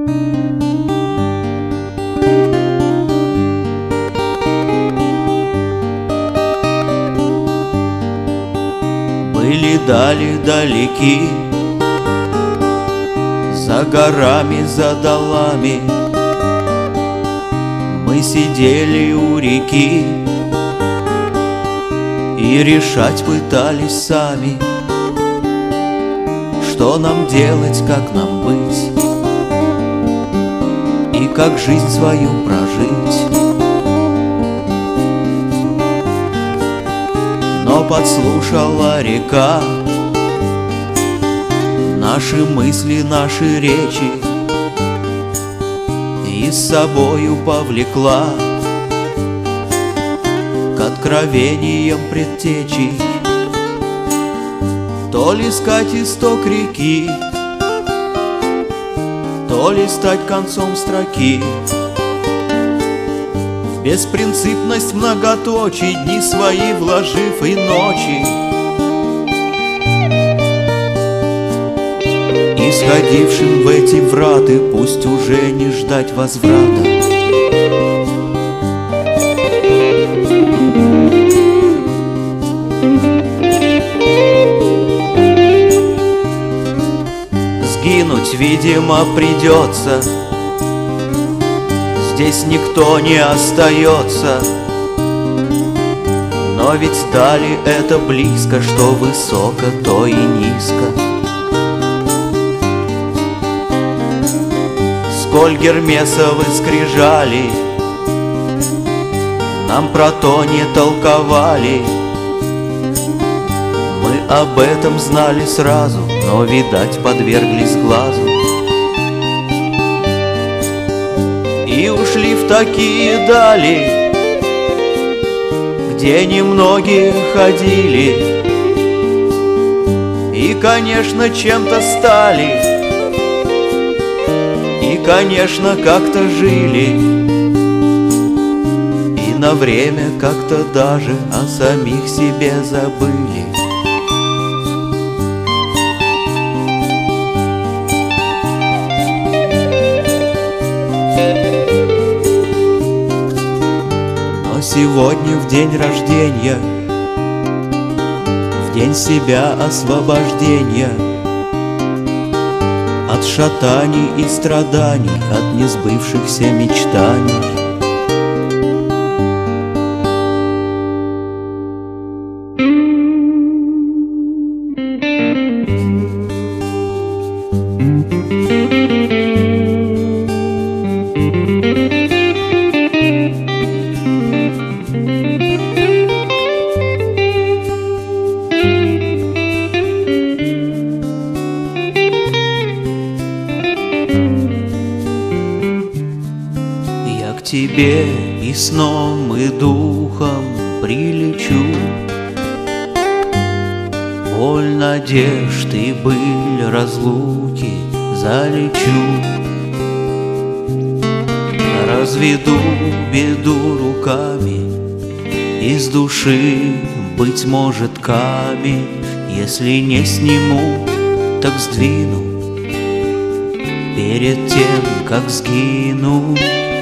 Были дали далеки, за горами, за долами. Мы сидели у реки и решать пытались сами, что нам делать, как нам быть и как жизнь свою прожить. Но подслушала река наши мысли, наши речи и с собою повлекла к откровениям предтечей. То ли искать исток реки, то ли стать концом строки. В беспринципность многоточий, дни свои вложив и ночи, исходившим в эти враты пусть уже не ждать возврата. Сгинуть, видимо, придется, здесь никто не остается. Но ведь дали это близко, что высоко, то и низко. Сколь Гермесовы скрижали нам про то не толковали. Мы об этом знали сразу, но, видать, подверглись глазу и ушли в такие дали, где немногие ходили и, конечно, чем-то стали, и, конечно, как-то жили, и на время как-то даже о самих себе забыли. Но сегодня, в день рождения, в день себя освобождения от шатаний и страданий, от несбывшихся мечтаний, я к тебе и сном, и духом прилечу. Боль надежд и быль разлуки залечу. Разведу беду руками, из души, быть может, камень. Если не сниму, так сдвину перед тем, как сгину.